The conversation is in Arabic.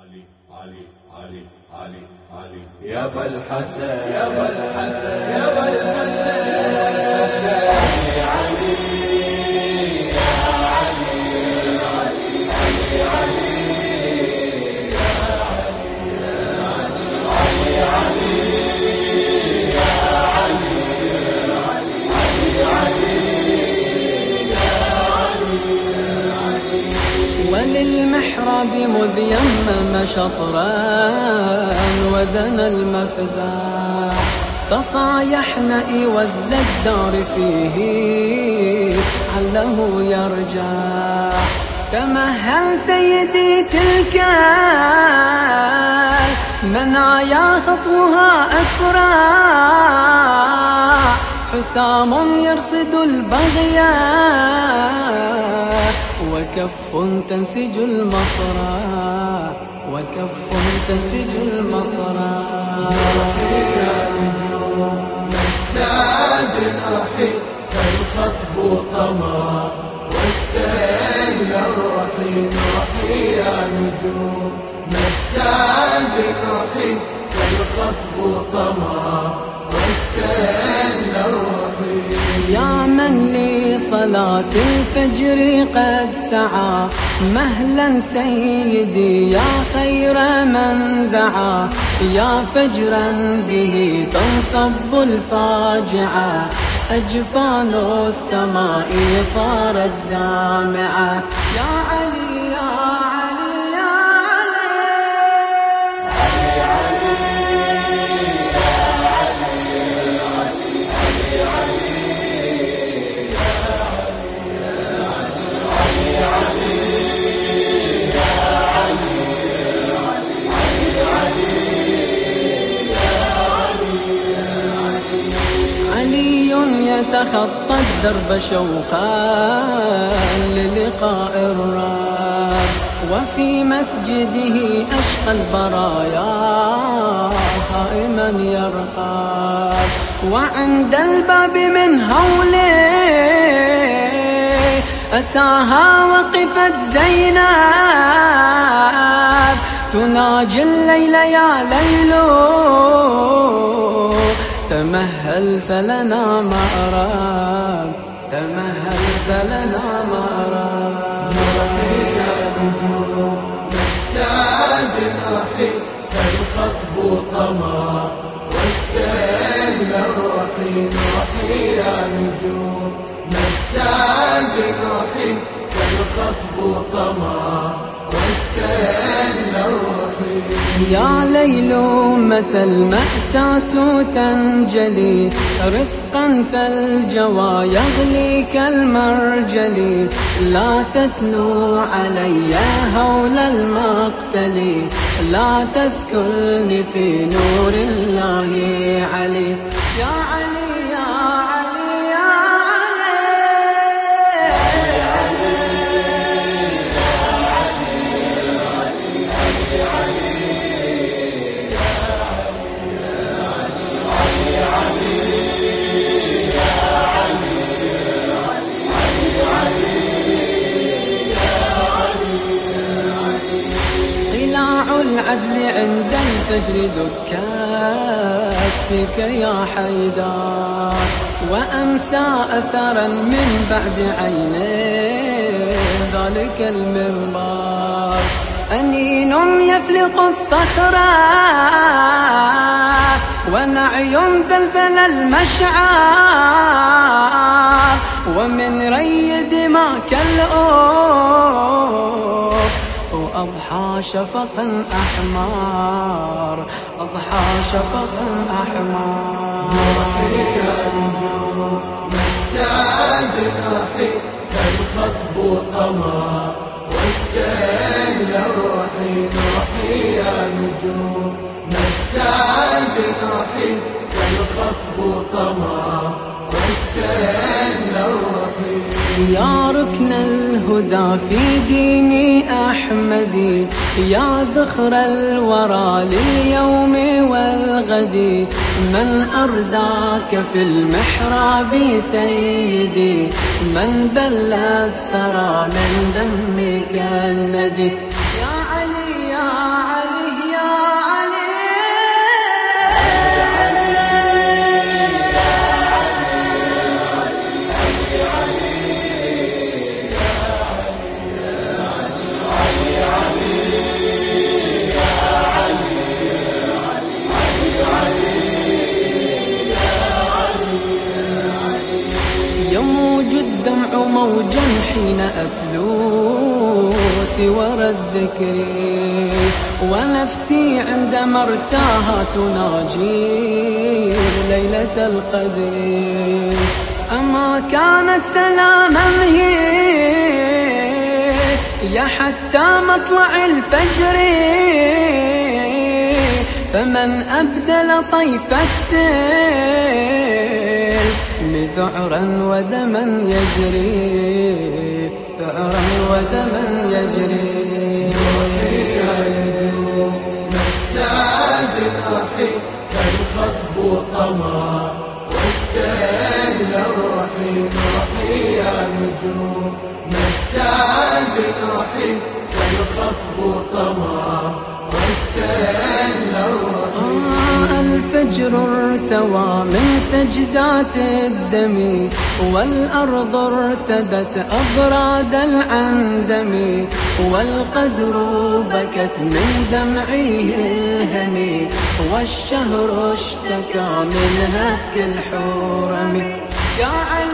علي يا ابا الحسن يا ابا الحسن يا ابا الحسن يا علي يا علي علي علي علي يا علي يا علي علي علي يا علي علي علي يا علي. وللمحراب مذ يمم شطرا ودنا المفزع تصايحنا وز الدار فيه عله يرجع. تمهل سيدي تلك المنايا خطوها أسرع حسام يرصد البغيا وكف تنسج المصرع وكف تنسج المصرع. يا نجوم مساد نحي فالخطب طمع واستهل الرحيم رحي يا نجوم مساد نحي فالخطب طمع واستهل الرحيم. يا من لصلاة الفجر قد سعى مهلا سيدي يا خير من دعا. يا فجرا به تنصب الفاجعة أجفان السماء صارت دامعة. يا علي يا علي يا علي علي علي يا علي علي يتخطى الدرب شوقا للقاء الرب وفي مسجده أشقى البرايا هائما يرقب. وعند الباب من هوله أساها وقفت زينب تناجي الليل يا ليل تمهل فلنا مأرب تمهل فلنا مأرب. يا نجوم مساد نحي فالخطب طمع واستهل الرحيم رحي يا نجوم مساد نحي فالخطب طمع واستهل الرحيم. يا ليل متى المأساة تنجلي رفقا فالجوى يغلي كالمرجل. لا تتلو علي هول المقتل لا تذكرني في نور الله علي. يا علي يا علي يا العدل عند الفجر دكات فيك يا حيدر وأمسى أثرا من بعد عينين ذلك المنبر. أنين يفلق الصخرة ونعي زلزل المشعر ومن ري دماء كالأوف أضحى شفقا أحمر أضحى شفقا أحمر. يا نجوم مساد نحي فالخطب طمع واستهل الرحيم رحي يا نجوم مساد نحي فالخطب طمع واستهل الرحيم. يا ركن الهدى في دين أحمد يا ذخر الورى لليوم والغد. من أرداك في المحراب سيدي من بل الثرى من دمك الندي. يا علي يا علي وأنا أتلو سور الذكر، ونفسي عند مرساها تناجي ليلة القدر. أما كانت سلاما هي يا حتى مطلع الفجر، فمن أبدل طيف السيل ذعرا ودما يجري، ذعرا ودما يجري. يا نجوم السعد نحي فالخطب طمع، واستهل روحي نحي يا نجوم السعد نحي فالخطب طمع، واستهل روحي. الفجر ارتوى من سجدات الدم، والأرض ارتدت أبراد العندم، والقدر بكت من دمعه الهني، والشهر اشتكى من هتك الحورم. يا